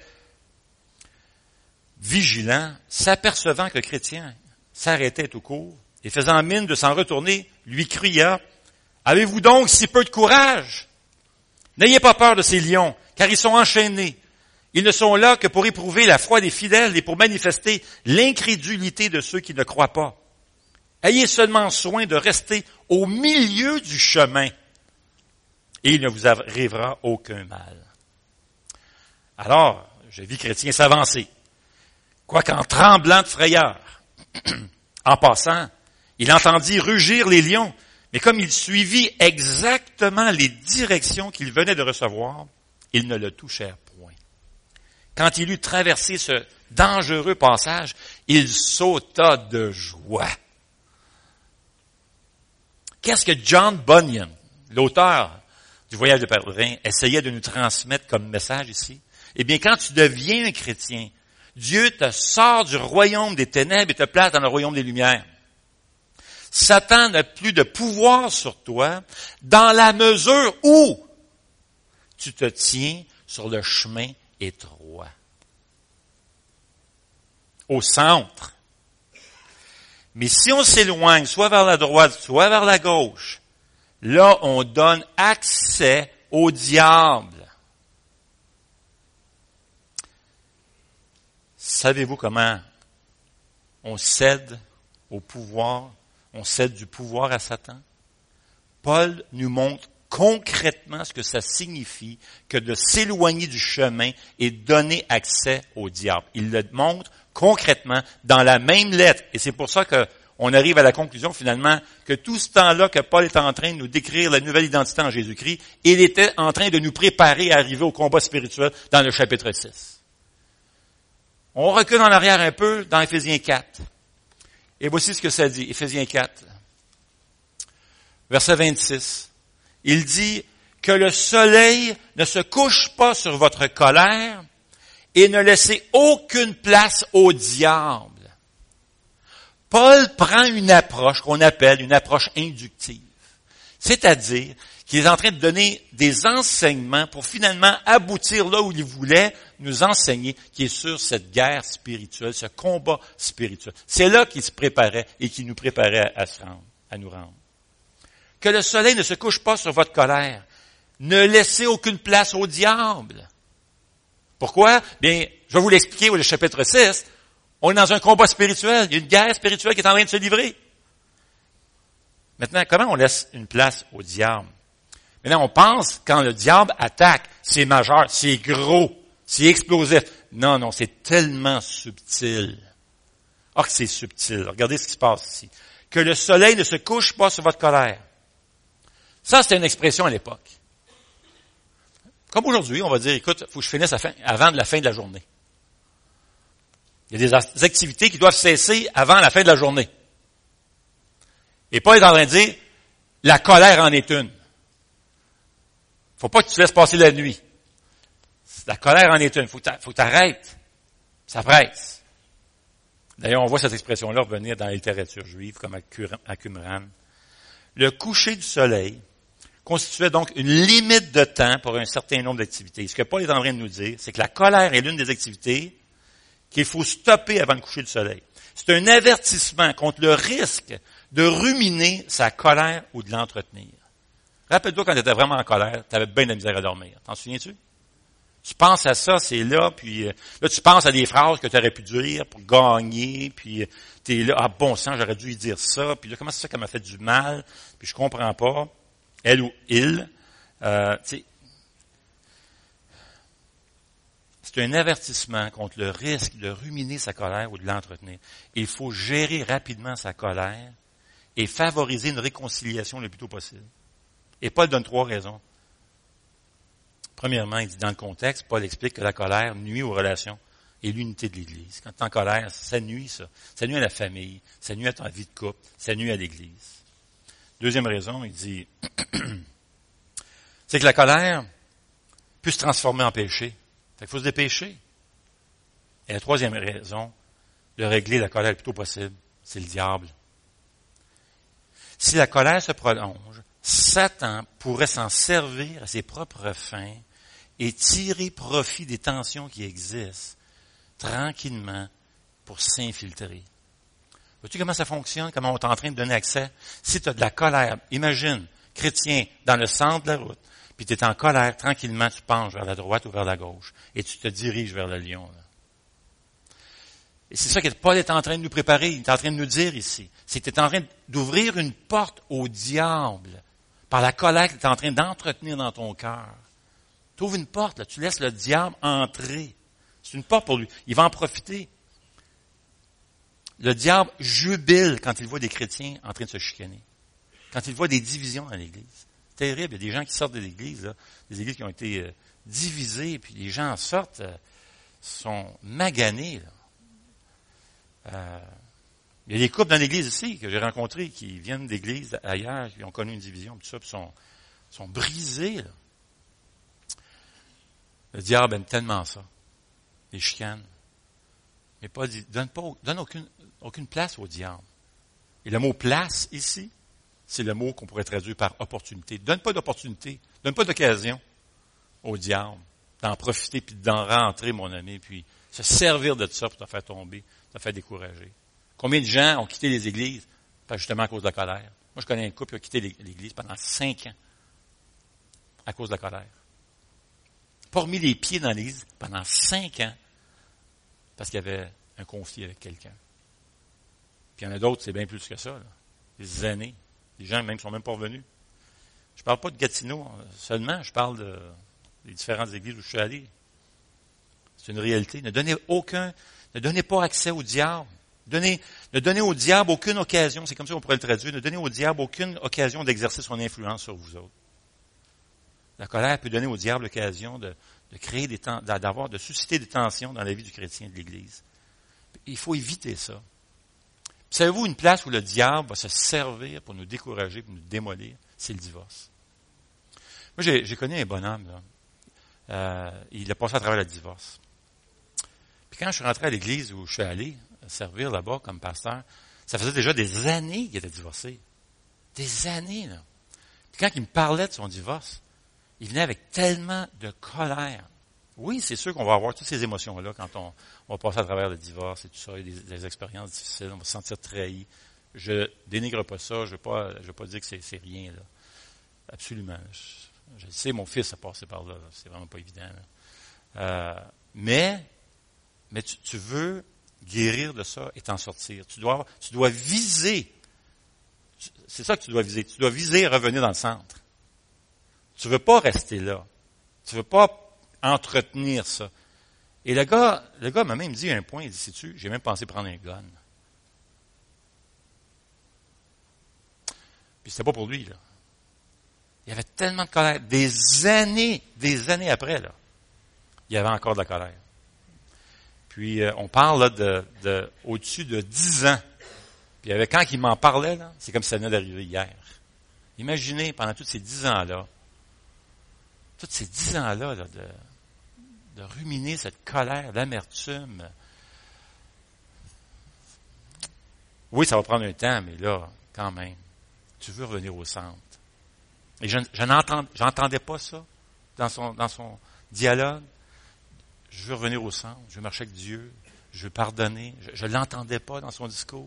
vigilant, s'apercevant que chrétien s'arrêtait tout court et faisant mine de s'en retourner, lui cria, « Avez-vous donc si peu de courage? N'ayez pas peur de ces lions, car ils sont enchaînés. Ils ne sont là que pour éprouver la foi des fidèles et pour manifester l'incrédulité de ceux qui ne croient pas. Ayez seulement soin de rester au milieu du chemin et il ne vous arrivera aucun mal. » Alors, je vis chrétien s'avancer, quoiqu'en tremblant de frayeur. En passant, il entendit rugir les lions, mais comme il suivit exactement les directions qu'il venait de recevoir, ils ne le touchèrent point. Quand il eut traversé ce dangereux passage, il sauta de joie. Qu'est-ce que John Bunyan, l'auteur du Voyage du pèlerin, essayait de nous transmettre comme message ici? Eh bien, quand tu deviens un chrétien, Dieu te sort du royaume des ténèbres et te place dans le royaume des lumières. Satan n'a plus de pouvoir sur toi dans la mesure où tu te tiens sur le chemin étroit. Au centre. Mais si on s'éloigne, soit vers la droite, soit vers la gauche, là, on donne accès au diable. Savez-vous comment on cède au pouvoir, on cède du pouvoir à Satan? Paul nous montre concrètement ce que ça signifie que de s'éloigner du chemin et donner accès au diable. Il le montre concrètement dans la même lettre. Et c'est pour ça qu'on arrive à la conclusion finalement que tout ce temps-là que Paul est en train de nous décrire la nouvelle identité en Jésus-Christ, il était en train de nous préparer à arriver au combat spirituel dans le chapitre 6. On recule en arrière un peu dans Éphésiens 4. Et voici ce que ça dit, Éphésiens 4, verset 26. Il dit que le soleil ne se couche pas sur votre colère et ne laissez aucune place au diable. Paul prend une approche qu'on appelle une approche inductive. C'est-à-dire qu'il est en train de donner des enseignements pour finalement aboutir là où il voulait nous enseigner, qui est sur cette guerre spirituelle, ce combat spirituel. C'est là qu'il se préparait et qu'il nous préparait à nous rendre. Que le soleil ne se couche pas sur votre colère. Ne laissez aucune place au diable. Pourquoi? Bien, je vais vous l'expliquer au chapitre 6. On est dans un combat spirituel. Il y a une guerre spirituelle qui est en train de se livrer. Maintenant, comment on laisse une place au diable? Maintenant, on pense, quand le diable attaque, c'est majeur, c'est gros, c'est explosif. Non, c'est tellement subtil. Ah, que c'est subtil. Regardez ce qui se passe ici. Que le soleil ne se couche pas sur votre colère. Ça, c'était une expression à l'époque. Comme aujourd'hui, on va dire, écoute, il faut que je finisse avant la fin de la journée. Il y a des activités qui doivent cesser avant la fin de la journée. Et Paul est en train de dire, la colère en est une. Faut pas que tu laisses passer la nuit. La colère en est une. Faut que tu arrêtes. Ça presse. D'ailleurs, on voit cette expression-là revenir dans la littérature juive, comme à Qumran. Le coucher du soleil constituait donc une limite de temps pour un certain nombre d'activités. Ce que Paul est en train de nous dire, c'est que la colère est l'une des activités qu'il faut stopper avant le coucher du soleil. C'est un avertissement contre le risque de ruminer sa colère ou de l'entretenir. Rappelle-toi quand tu étais vraiment en colère, tu avais bien de la misère à dormir. T'en souviens-tu? Tu penses à ça, c'est là, puis là tu penses à des phrases que tu aurais pu dire pour gagner, puis tu es là, ah bon sang, j'aurais dû lui dire ça, puis là, comment c'est ça qu'elle m'a fait du mal, puis je comprends pas, elle ou il. C'est un avertissement contre le risque de ruminer sa colère ou de l'entretenir. Il faut gérer rapidement sa colère et favoriser une réconciliation le plus tôt possible. Et Paul donne 3 raisons. Premièrement, il dit dans le contexte, Paul explique que la colère nuit aux relations et l'unité de l'Église. Quand tu es en colère, ça nuit ça. Ça nuit à la famille, ça nuit à ta vie de couple, ça nuit à l'Église. Deuxième raison, il dit, c'est que la colère peut se transformer en péché. Fait qu'il faut se dépêcher. Et la troisième raison de régler la colère le plus tôt possible, c'est le diable. Si la colère se prolonge, Satan pourrait s'en servir à ses propres fins et tirer profit des tensions qui existent tranquillement pour s'infiltrer. Vois-tu comment ça fonctionne? Comment on est en train de donner accès? Si tu as de la colère, imagine, chrétien, dans le centre de la route, puis tu es en colère, tranquillement, tu penches vers la droite ou vers la gauche, et tu te diriges vers le lion. Là. Et c'est ça que Paul est en train de nous préparer, il est en train de nous dire ici. C'est que tu es en train d'ouvrir une porte au diable par la colère que tu es en train d'entretenir dans ton cœur. Tu ouvres une porte, là, tu laisses le diable entrer. C'est une porte pour lui. Il va en profiter. Le diable jubile quand il voit des chrétiens en train de se chicaner. Quand il voit des divisions dans l'Église. C'est terrible. Il y a des gens qui sortent de l'Église, là, des églises qui ont été divisées, puis les gens en sortent, sont maganés. Là. Il y a des couples dans l'Église ici que j'ai rencontrés qui viennent d'églises ailleurs, qui ont connu une division, tout ça, puis sont brisés. Là. Le diable aime tellement ça. Les chicanes. Mais Paul dit, donne aucune place au diable. Et le mot place ici, c'est le mot qu'on pourrait traduire par opportunité. Donne pas d'opportunité, donne pas d'occasion au diable d'en profiter puis d'en rentrer, mon ami, puis se servir de ça pour te faire tomber, te faire décourager. Combien de gens ont quitté les églises justement à cause de la colère? Moi, je connais un couple qui a quitté l'église pendant 5 ans à cause de la colère. Pas remis les pieds dans l'église pendant 5 ans parce qu'il y avait un conflit avec quelqu'un. Puis il y en a d'autres, c'est bien plus que ça. Là. Des années. Les gens même sont même pas revenus. Je parle pas de Gatineau seulement, je parle des différentes églises où je suis allé. C'est une réalité. Ne donnez pas accès au diable. Ne donnez au diable aucune occasion, c'est comme ça qu'on pourrait le traduire, ne donnez au diable aucune occasion d'exercer son influence sur vous autres. La colère peut donner au diable l'occasion de créer de susciter des tensions dans la vie du chrétien de l'Église. Il faut éviter ça. Savez-vous une place où le diable va se servir pour nous décourager, pour nous démolir? C'est le divorce. Moi, j'ai connu un bonhomme, là. Il a passé à travers le divorce. Puis quand je suis rentré à l'église où je suis allé servir là-bas comme pasteur, ça faisait déjà des années qu'il était divorcé. Des années, là. Puis quand il me parlait de son divorce, il venait avec tellement de colère. Oui, c'est sûr qu'on va avoir toutes ces émotions-là quand on va passer à travers le divorce et tout ça, et des expériences difficiles, on va se sentir trahi. Je dénigre pas ça, je veux pas dire que c'est rien, là. Absolument. Je sais, mon fils a passé par là, c'est vraiment pas évident, là. Mais tu veux guérir de ça et t'en sortir. Tu dois viser. C'est ça que tu dois viser. Tu dois viser et revenir dans le centre. Tu veux pas rester là. Tu veux pas entretenir ça. Et le gars m'a même dit un point, il dit, sais-tu, j'ai même pensé prendre un gun. Puis c'était pas pour lui, là. Il y avait tellement de colère. Des années après, là, il y avait encore de la colère. Puis on parle là de au-dessus de 10 ans. Puis quand il m'en parlait, là, c'est comme si ça venait d'arriver hier. Imaginez, pendant tous ces 10 ans-là, de ruminer cette colère, l'amertume. Oui, ça va prendre un temps, mais là, quand même, tu veux revenir au centre. Et j'entendais pas ça dans son dialogue. Je veux revenir au centre, je veux marcher avec Dieu, je veux pardonner. Je l'entendais pas dans son discours.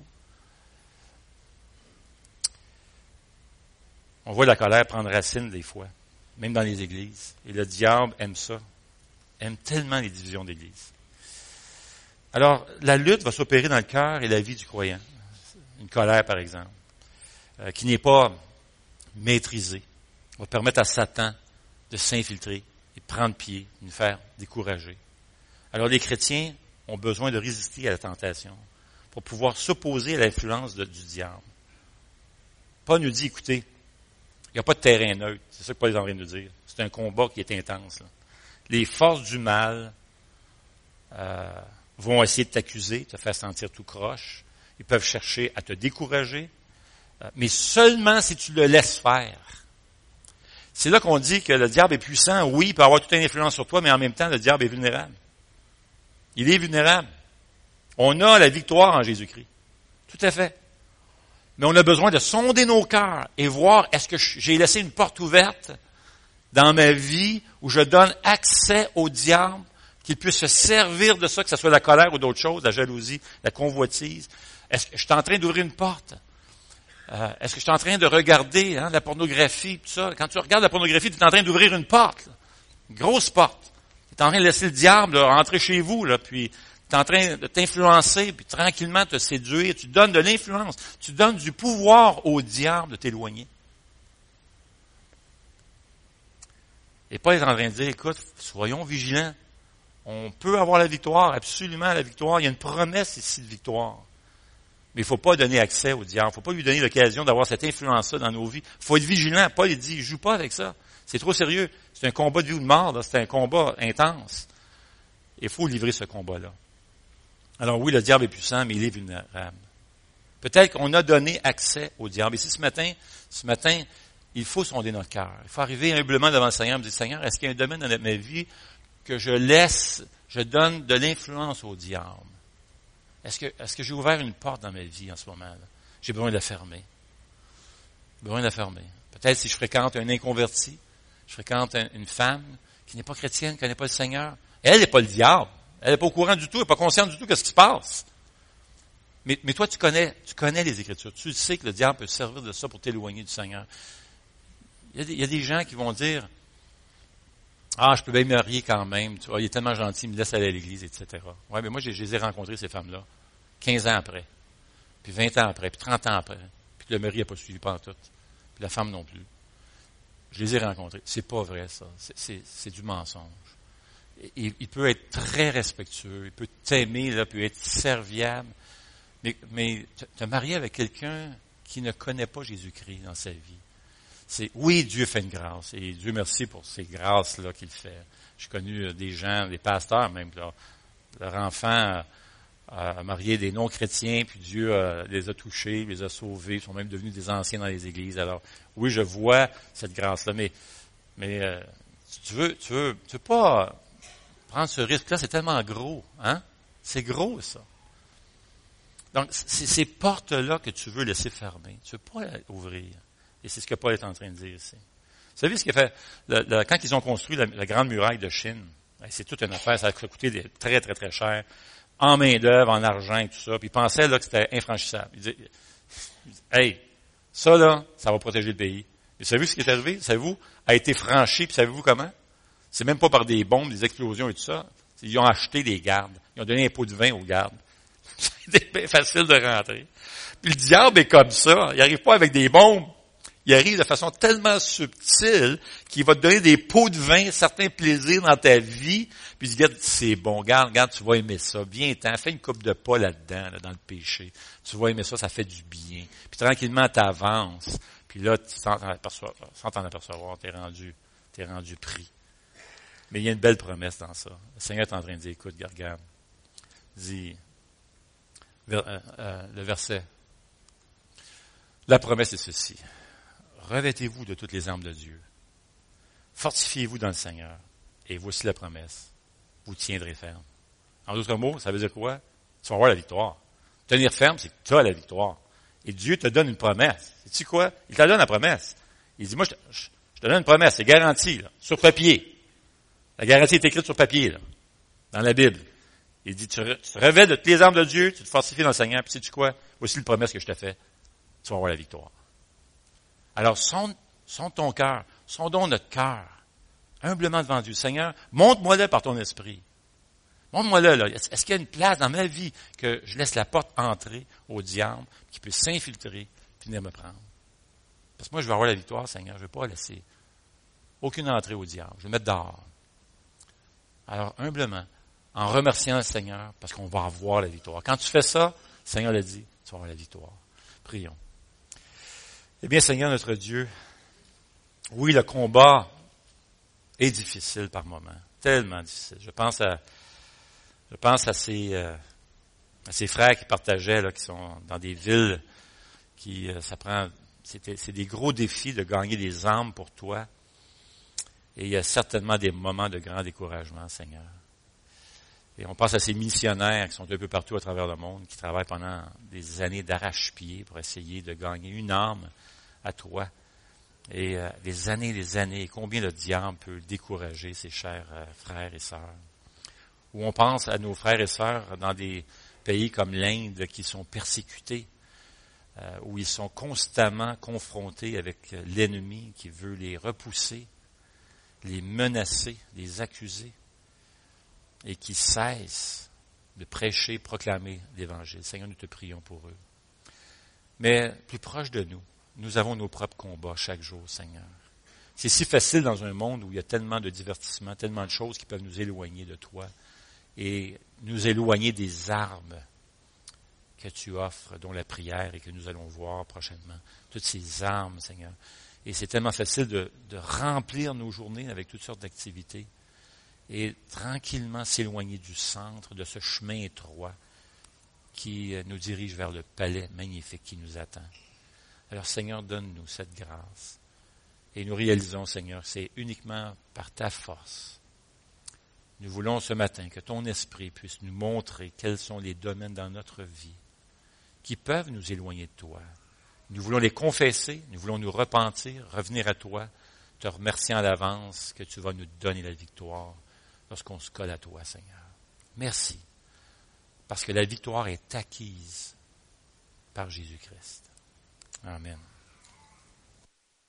On voit la colère prendre racine des fois, même dans les églises. Et le diable aime ça, aime tellement les divisions d'église. Alors, la lutte va s'opérer dans le cœur et la vie du croyant. Une colère, par exemple, qui n'est pas maîtrisée, va permettre à Satan de s'infiltrer et de prendre pied, de nous faire décourager. Alors, les chrétiens ont besoin de résister à la tentation pour pouvoir s'opposer à l'influence du diable. Paul nous dit, écoutez, il n'y a pas de terrain neutre. C'est ça que Paul est en train de nous dire. C'est un combat qui est intense, là. Les forces du mal vont essayer de t'accuser, te faire sentir tout croche. Ils peuvent chercher à te décourager, mais seulement si tu le laisses faire. C'est là qu'on dit que le diable est puissant. Oui, il peut avoir toute une influence sur toi, mais en même temps, le diable est vulnérable. Il est vulnérable. On a la victoire en Jésus-Christ. Tout à fait. Mais on a besoin de sonder nos cœurs et voir est-ce que j'ai laissé une porte ouverte dans ma vie où je donne accès au diable, qu'il puisse se servir de ça, que ce soit la colère ou d'autres choses, la jalousie, la convoitise. Est-ce que je suis en train d'ouvrir une porte? Est-ce que je suis en train de regarder la pornographie, tout ça? Quand tu regardes la pornographie, tu es en train d'ouvrir une porte, là, une grosse porte. Tu es en train de laisser le diable là, rentrer chez vous, là, puis tu es en train de t'influencer, puis tranquillement te séduire. Tu donnes de l'influence. Tu donnes du pouvoir au diable de t'éloigner. Et Paul est en train de dire, écoute, soyons vigilants. On peut avoir la victoire, absolument la victoire. Il y a une promesse ici de victoire. Mais il ne faut pas donner accès au diable. Il ne faut pas lui donner l'occasion d'avoir cette influence-là dans nos vies. Il faut être vigilant. Paul il dit, joue pas avec ça. C'est trop sérieux. C'est un combat de vie ou de mort. Là. C'est un combat intense. Il faut livrer ce combat-là. Alors oui, le diable est puissant, mais il est vulnérable. Peut-être qu'on a donné accès au diable. Et si ce matin, il faut sonder notre cœur. Il faut arriver humblement devant le Seigneur et me dire, Seigneur, est-ce qu'il y a un domaine dans ma vie que je donne de l'influence au diable? Est-ce que j'ai ouvert une porte dans ma vie en ce moment? Là? J'ai besoin de la fermer. Peut-être si je fréquente un inconverti, je fréquente une femme qui n'est pas chrétienne, qui ne connaît pas le Seigneur. Elle n'est pas le diable. Elle n'est pas au courant du tout, elle n'est pas consciente du tout de ce qui se passe. Mais toi, tu connais les Écritures. Tu sais que le diable peut servir de ça pour t'éloigner du Seigneur. Il y a des gens qui vont dire, je peux bien me marier quand même. Tu vois, il est tellement gentil, il me laisse aller à l'église, etc. Ouais, mais moi, je les ai rencontrées, ces femmes-là, 15 ans après, puis 20 ans après, puis 30 ans après. Puis le mari n'a pas suivi pantoute, puis la femme non plus. Je les ai rencontrés. C'est pas vrai, ça. C'est du mensonge. Il peut être très respectueux, il peut t'aimer, là, il peut être serviable, mais te marier avec quelqu'un qui ne connaît pas Jésus-Christ dans sa vie. Oui, Dieu fait une grâce, et Dieu merci pour ces grâces-là qu'il fait. J'ai connu des gens, des pasteurs même, leur enfant a marié des non-chrétiens, puis Dieu les a touchés, les a sauvés, ils sont même devenus des anciens dans les églises. Alors, oui, je vois cette grâce-là, mais tu veux pas prendre ce risque-là, c'est tellement gros, hein? C'est gros, ça. Donc, c'est ces portes-là que tu veux laisser fermer. Tu veux pas ouvrir. Et c'est ce que Paul est en train de dire ici. Vous savez ce qu'il a fait? Quand ils ont construit la grande muraille de Chine, c'est toute une affaire, ça a coûté très, très, très cher, en main-d'œuvre, en argent et tout ça, puis ils pensaient là, que c'était infranchissable. Ils disaient, hey, ça là, ça va protéger le pays. Et savez-vous ce qui est arrivé? Savez-vous, a été franchi, puis savez-vous comment? C'est même pas par des bombes, des explosions et tout ça. Ils ont acheté des gardes. Ils ont donné un pot de vin aux gardes. C'était bien facile de rentrer. Puis le diable est comme ça. Il n'arrive pas avec des bombes. Il arrive de façon tellement subtile qu'il va te donner des pots de vin, certains plaisirs dans ta vie. Puis il dit, regarde, c'est bon, regarde, tu vas aimer ça. Viens-t'en, fais une coupe de pas là-dedans, là, dans le péché. Tu vas aimer ça, ça fait du bien. Puis tranquillement, t'avances. Puis là, sans t'en apercevoir, t'es rendu pris. Mais il y a une belle promesse dans ça. Le Seigneur est en train de dire, écoute, regarde. Dis, le verset. La promesse est ceci. Revêtez-vous de toutes les armes de Dieu. Fortifiez-vous dans le Seigneur. Et voici la promesse. Vous tiendrez ferme. En d'autres mots, ça veut dire quoi? Tu vas avoir la victoire. Tenir ferme, c'est que tu as la victoire. Et Dieu te donne une promesse. Sais-tu quoi? Il te donne la promesse. Il dit, moi, je te donne une promesse. C'est garanti, là, sur papier. La garantie est écrite sur papier, là, dans la Bible. Il dit, tu te revêts de toutes les armes de Dieu, tu te fortifies dans le Seigneur, puis sais-tu quoi? Voici la promesse que je te fais. Tu vas avoir la victoire. Alors, sonde ton cœur, sondons notre cœur, humblement devant Dieu. Seigneur, montre-moi-le par ton esprit. Montre-moi-le, là. Est-ce qu'il y a une place dans ma vie que je laisse la porte entrer au diable, qui peut s'infiltrer, venir me prendre? Parce que moi, je veux avoir la victoire, Seigneur. Je ne veux pas laisser aucune entrée au diable. Je vais le mettre dehors. Alors, humblement, en remerciant le Seigneur, parce qu'on va avoir la victoire. Quand tu fais ça, le Seigneur l'a dit, tu vas avoir la victoire. Prions. Eh bien, Seigneur, notre Dieu, oui, le combat est difficile par moments, tellement difficile. Je pense à ces frères qui partageaient, là, qui sont dans des villes, c'est des gros défis de gagner des armes pour toi. Et il y a certainement des moments de grand découragement, Seigneur. Et on pense à ces missionnaires qui sont un peu partout à travers le monde, qui travaillent pendant des années d'arrache-pied pour essayer de gagner une âme à toi. Et des années, et combien le diable peut décourager ses chers frères et sœurs. Ou on pense à nos frères et sœurs dans des pays comme l'Inde qui sont persécutés, où ils sont constamment confrontés avec l'ennemi qui veut les repousser, les menacer, les accuser, et qui cessent de prêcher, proclamer l'Évangile. Seigneur, nous te prions pour eux. Mais plus proche de nous, nous avons nos propres combats chaque jour, Seigneur. C'est si facile dans un monde où il y a tellement de divertissements, tellement de choses qui peuvent nous éloigner de toi et nous éloigner des armes que tu offres, dont la prière et que nous allons voir prochainement. Toutes ces armes, Seigneur. Et c'est tellement facile de remplir nos journées avec toutes sortes d'activités et tranquillement s'éloigner du centre, de ce chemin étroit qui nous dirige vers le palais magnifique qui nous attend. Alors, Seigneur, donne-nous cette grâce. Et nous réalisons, Seigneur, que c'est uniquement par ta force. Nous voulons ce matin que ton esprit puisse nous montrer quels sont les domaines dans notre vie qui peuvent nous éloigner de toi. Nous voulons les confesser, nous voulons nous repentir, revenir à toi, te remerciant à l'avance que tu vas nous donner la victoire lorsqu'on se colle à toi, Seigneur. Merci, parce que la victoire est acquise par Jésus-Christ. Amen.